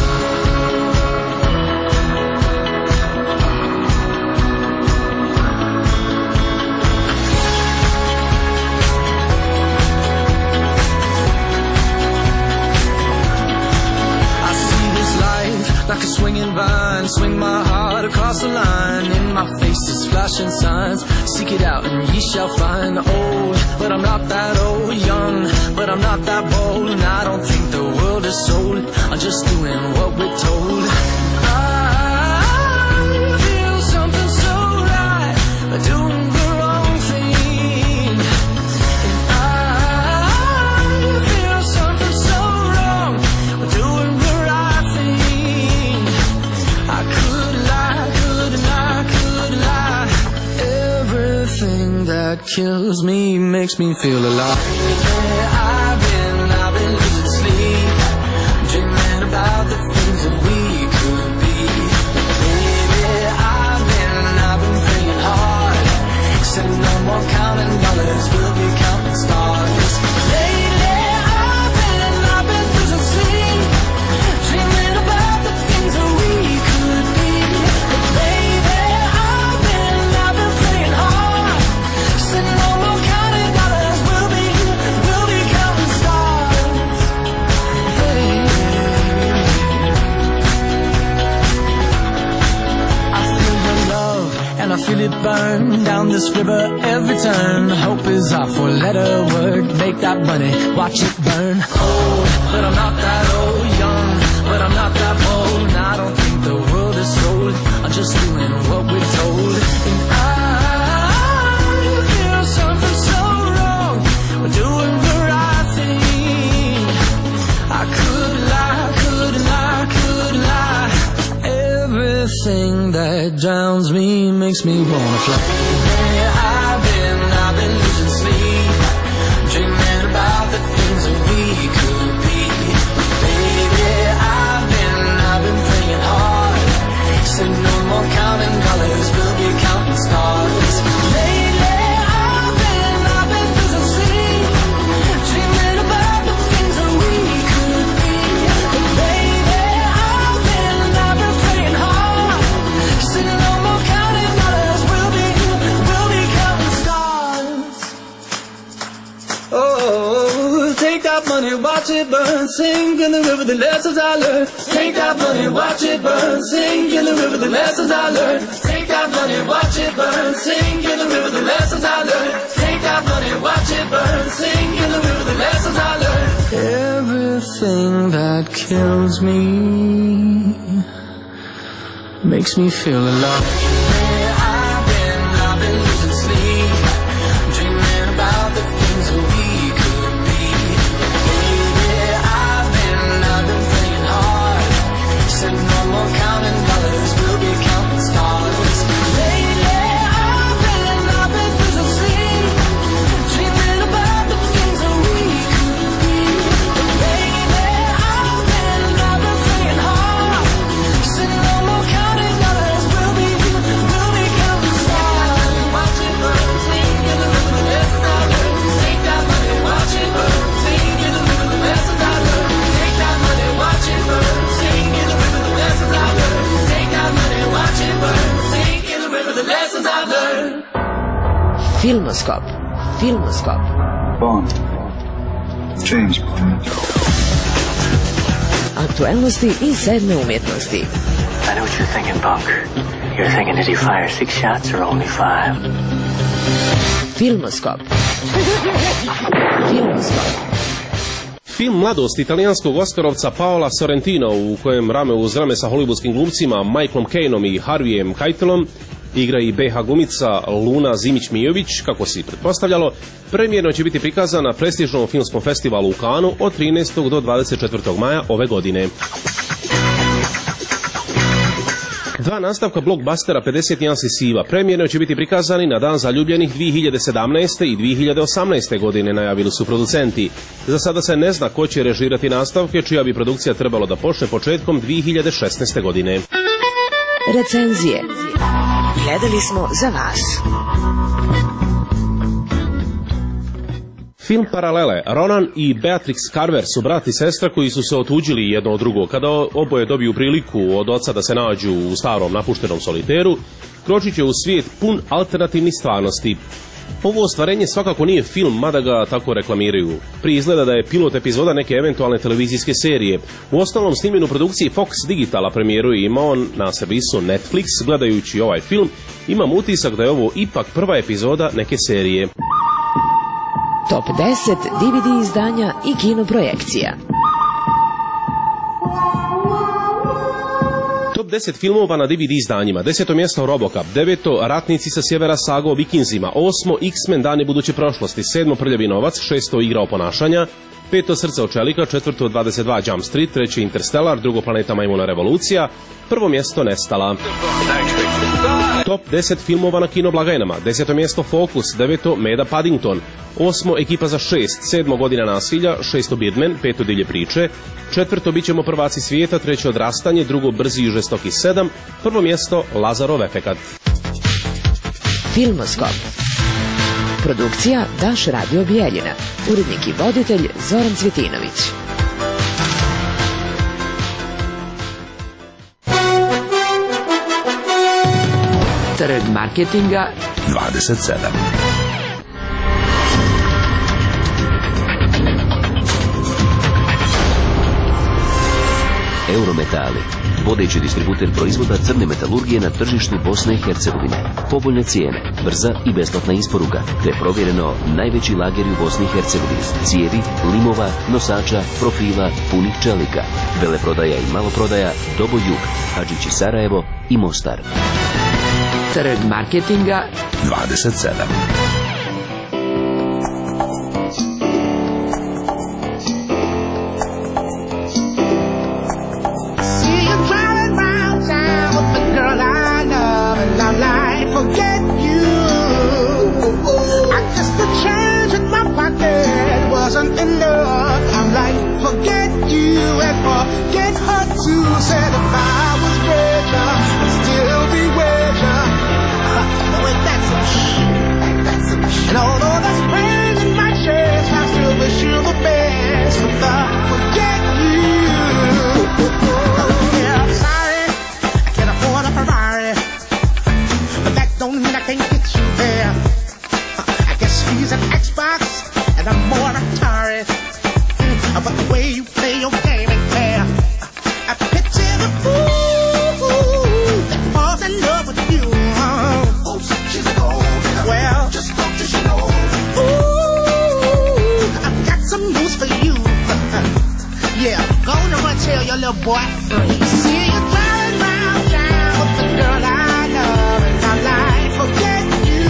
Like a swinging vine, swing my heart across the line. In my face is flashing signs. Seek it out and ye shall find. Old, but I'm not that old. Young, but I'm not that bold. And I don't think the world is sold. I'm just doing what we're told. I feel something so right, doing the wrong thing. And I feel something so wrong, doing the right thing. I could lie, that kills me makes me feel alive. I've been losing sleep, dreaming about the things that we could be. Baby, I've been praying hard, said no more counting dollars, we'll be counting stars. Lately, I've been losing sleep, dreaming about the things that we could be. Baby, I've been praying hard, said no more counting dollars, we'll be counting stars. Hey. I feel your love and I feel it burn down this river every turn. Hope is our four-letter word. Make that money, watch it burn. Old, but I'm not that old. Young, but I'm not that bold. And I don't think the world is sold. I'm just doing what we're told. And I feel something so wrong. We're doing the right thing. I could lie. Everything that drowns me makes me wanna fly. I've been losing sleep, dreaming about the things that we could be. Baby, I've been praying hard, said no more counting dollars, we'll be counting stars. Lately, I've been losing sleep, dreaming about the things that we could be. Baby, I've been praying hard, said no more counting dollars, we'll be counting stars. Oh, take that money, watch it burn, sing in the river the lessons I learned. Take that money, watch it burn, sing in the river the lessons I learned. Take that money, watch it burn, sing in the river the lessons I learned. Take that money, watch it burn, sing in the river the lessons I learned. Everything that kills me makes me feel alive. I've been losing sleep, dreaming about the things that we could be. Baby, I've been praying hard, said no more counting dollars, we'll be counting stars. Lately, I've been losing sleep, dreaming about the things that we could be. Baby, I've been praying hard, said no more counting dollars, we'll be counting stars. Watch it burn, sing in the river the lessons I learned. Take that money, watch it burn, sing in the river the lessons I learned. Take that money, watch it burn, sing in the river the lessons I learned. Take that money, watch it burn, sing in the river the lessons I learned. Filmoskop. Bond. James Bond. Aktuelnosti i sedme umjetnosti. I know what you're thinking, Punk. You're thinking, did he fire 6 shots or only 5? Filmoskop. Film Mladost italijanskog oskarovca Paola Sorrentino, u kojem rame uz rame sa hollywoodskim glumcima Michaelom Caineom i Harveyem Keitelom igra i BH glumica Luna Zimić-Mijović, kako se i pretpostavljalo, premijerno će biti prikazan na prestižnom filmskom festivalu u Cannesu od 13. do 24. maja ove godine. Dva nastavka blockbustera 51 Siva premijerno će biti prikazani na Dan zaljubljenih 2017. i 2018. godine, najavili su producenti. Za sada se ne zna ko će režirati nastavke, čija bi produkcija trebalo da počne početkom 2016. godine. Recenzije. Gledali smo za vas. Film Paralele. Ronan i Beatrix Carver su brat i sestra koji su se otuđili jedno od drugog. Kada oboje dobiju priliku od oca da se nađu u starom napuštenom soliteru, kročit će u svijet pun alternativnih stvarnosti. Ovo ostvarenje svakako nije film, mada ga tako reklamiraju. Prije izgleda da je pilot epizoda neke eventualne televizijske serije. U osnovnom snimljenju produkciji Fox Digitala premijeru je imao na servisu Netflix. Gledajući ovaj film, imam utisak da je ovo ipak prva epizoda neke serije. Top 10 DVD izdanja i kinoprojekcija. Top 10 filmova na DVD izdanjima. 10. mjesto Robocop, 9. Ratnici sa sjevera saga o Vikinzima, 8. X-Men Dani buduće prošlosti, 7. Prljavi novac, 6. Igra o ponašanja, 5. Srce od čelika, 4. 22 Jump Street, 3. Interstellar, 2. Planeta majmuna revolucija, 1. mjesto Nestala. Top 10 filmova na kinoblagajnama. 10. mjesto Focus, 9. Meda Paddington, 8. Ekipa za 6, 7. Godina nasilja, 6. Birdman, 5. Divlje priče, 4. Bićemo prvaci svijeta, 3. Odrastanje, 2. Brzi i žestoki 7, 1. mjesto Lazarov efekat. Filmoskop. Produkcija Daš Radio Bijeljina. Urednik i voditelj Zoran Cvjetinović. Trg marketinga 27. Eurometali, vodeći distributer proizvoda crne metalurgije na tržištu Bosne i Hercegovine. Povoljne cijene, brza i besplatna isporuka, te provjereno najveći lageri u Bosni i Hercegovini. Cijevi, limova, nosača, profila, punih čelika. Veleprodaja i maloprodaja, Dobo Jug, Hadžići Sarajevo i Mostar. Trg marketinga 27. And although there's pain in my chest, I still wish you the best. But I forget you. Yeah, I'm sorry, I can't afford a Ferrari, but that don't mean I can't get you there. I guess he's an Xbox and I'm more Atari. But the way you play your game ain't fair. I picture the fool that falls in love with you. Oh, she's a gold digger. Well, just don't you know? Ooh, I've got some news for you. Yeah, go on and run tell your little boy. See you driving round town with the girl I love, and I like forget you.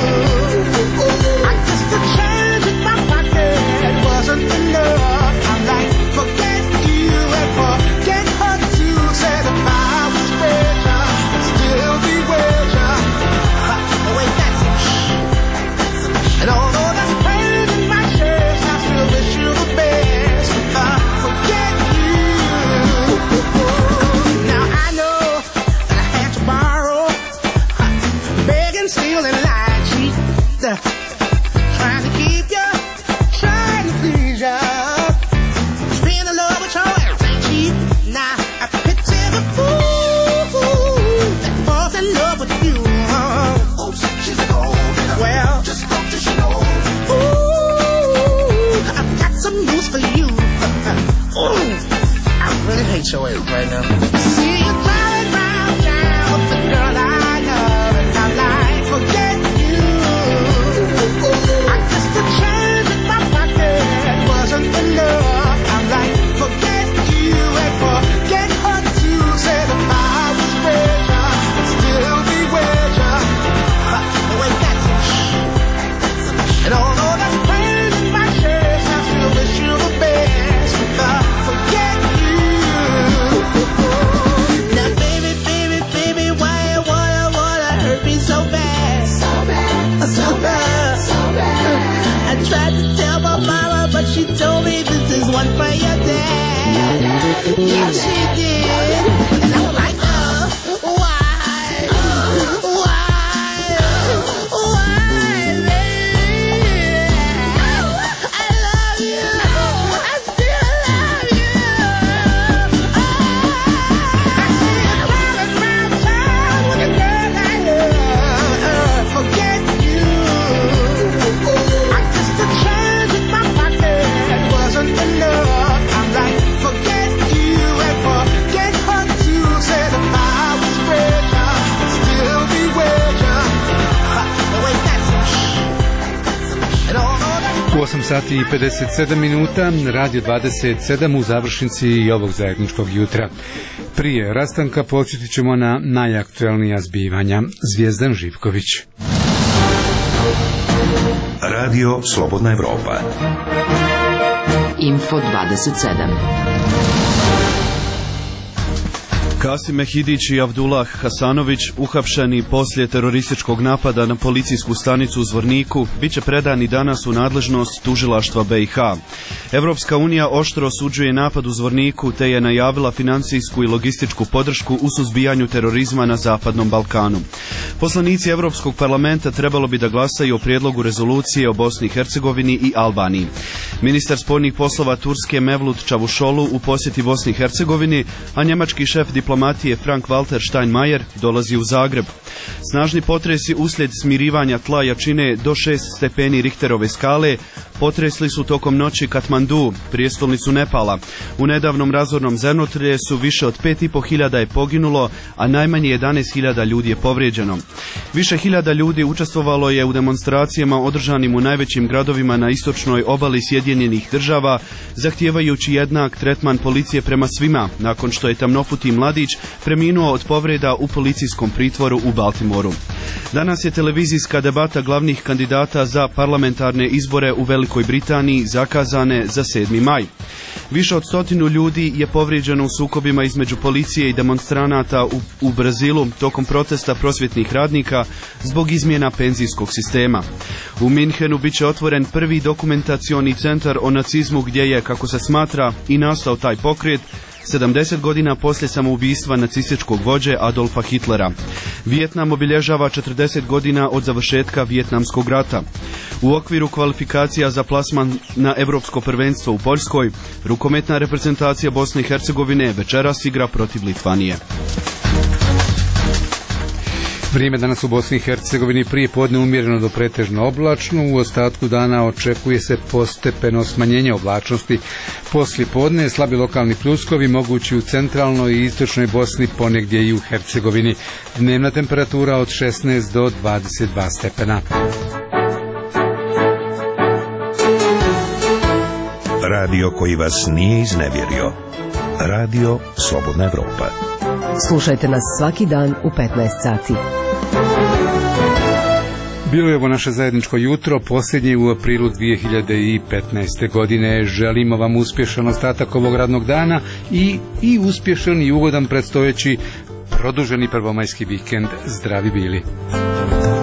I guess the change in my pocket wasn't enough. I like forget you and forget her too. Said if I was richer, I'd still be with ya. Wait, that's and although there's pain in my chest, I still wish you the best. Forget you. Now I know that I had to borrow, beg and steal and lie, cheat, trying to keep you, trying to please you. Being in love with your ass ain't cheap. Now I picture the fool that falls in love with you. Oh, she's a gold digger. Well, just don't you know? Ooh, I've got some news for you. Ooh, I really hate your ass right now. See you driving round town with the girl I love, and I like forget you. I guess the change in my pocket wasn't enough. I like forget you and forget her too. Said if I was richer, I'd still be with ya. Wait, that's and although there's pain in my chest, I still wish you the best. Forget you. Now, baby, baby, baby, why you wanna hurt me so bad? So bad, so bad, so bad. I tried to tell my mama, but she told me this is one for your dad. Yeah, she did. And I was like, why? U 8 sati i 57 minuta, Radio 27 u završnici i ovog zajedničkog jutra. Prije rastanka podsjetit ćemo na najaktuelnija zbivanja. Zvijezdan Živković. Radio Slobodna Evropa. Info 27. Kasim Mehidić i Abdullah Hasanović, uhapšeni poslije terorističkog napada na policijsku stanicu u Zvorniku, bit će predani danas u nadležnost tužilaštva BiH. Evropska unija oštro osuđuje napad u Zvorniku te je najavila financijsku i logističku podršku u suzbijanju terorizma na Zapadnom Balkanu. Poslanici Europskog parlamenta trebalo bi da glasaju o prijedlogu rezolucije o Bosni i Hercegovini i Albaniji. Ministar spoljnih poslova Turske Mevlut Čavuşolu u posjeti Bosni i Hercegovini, a njemački šef diplomatije Frank-Walter Steinmeier dolazi u Zagreb. Snažni potresi uslijed smirivanja tla jačine do 6 stepeni Richterove skale potresli su tokom noći Katmandu, prijestolnicu Nepala. U nedavnom razornom zemljotrjesu više od 5.500 je poginulo, a najmanje 11.000 ljudi je povrijeđeno. Više hiljada ljudi učestvovalo je u demonstracijama održanim u najvećim gradovima na istočnoj obali Sjedinjenih Država, zahtijevajući jednak tretman policije prema svima, nakon što je tamnoputi mladić preminuo od povreda u policijskom pritvoru u Baltimoru. Danas je televizijska debata glavnih kandidata za parlamentarne izbore u Velikoj Britaniji zakazane za 7. maj. Više od 100 ljudi je povrijeđeno u sukobima između policije i demonstranata u Brazilu tokom protesta prosvjetnih radnika zbog izmjena penzijskog sistema. U Minhenu bit će otvoren prvi dokumentacioni centar o nacizmu gdje je, kako se smatra, i nastao taj pokret 70 godina poslije samoubistva nacističkog vođe Adolfa Hitlera. Vijetnam obilježava 40 godina od završetka Vijetnamskog rata. U okviru kvalifikacija za plasman na Europsko prvenstvo u Poljskoj, rukometna reprezentacija Bosne i Hercegovine večeras igra protiv Litvanije. Vrijeme danas u Bosni i Hercegovini prije podne umjereno do pretežno oblačno, u ostatku dana očekuje se postepeno smanjenje oblačnosti. Poslije podne slabi lokalni pljuskovi mogući u centralnoj i istočnoj Bosni, ponegdje i u Hercegovini. Dnevna temperatura od 16 do 22 stepena. Radio koji vas nije iznevjerio. Radio Slobodna Evropa. Slušajte nas svaki dan u 15 sati. Bilo je ovo naše zajedničko jutro, posljednje u aprilu 2015. godine. Želimo vam uspješan ostatak ovog radnog dana i uspješan i ugodan predstojeći produženi prvomajski vikend. Zdravi bili.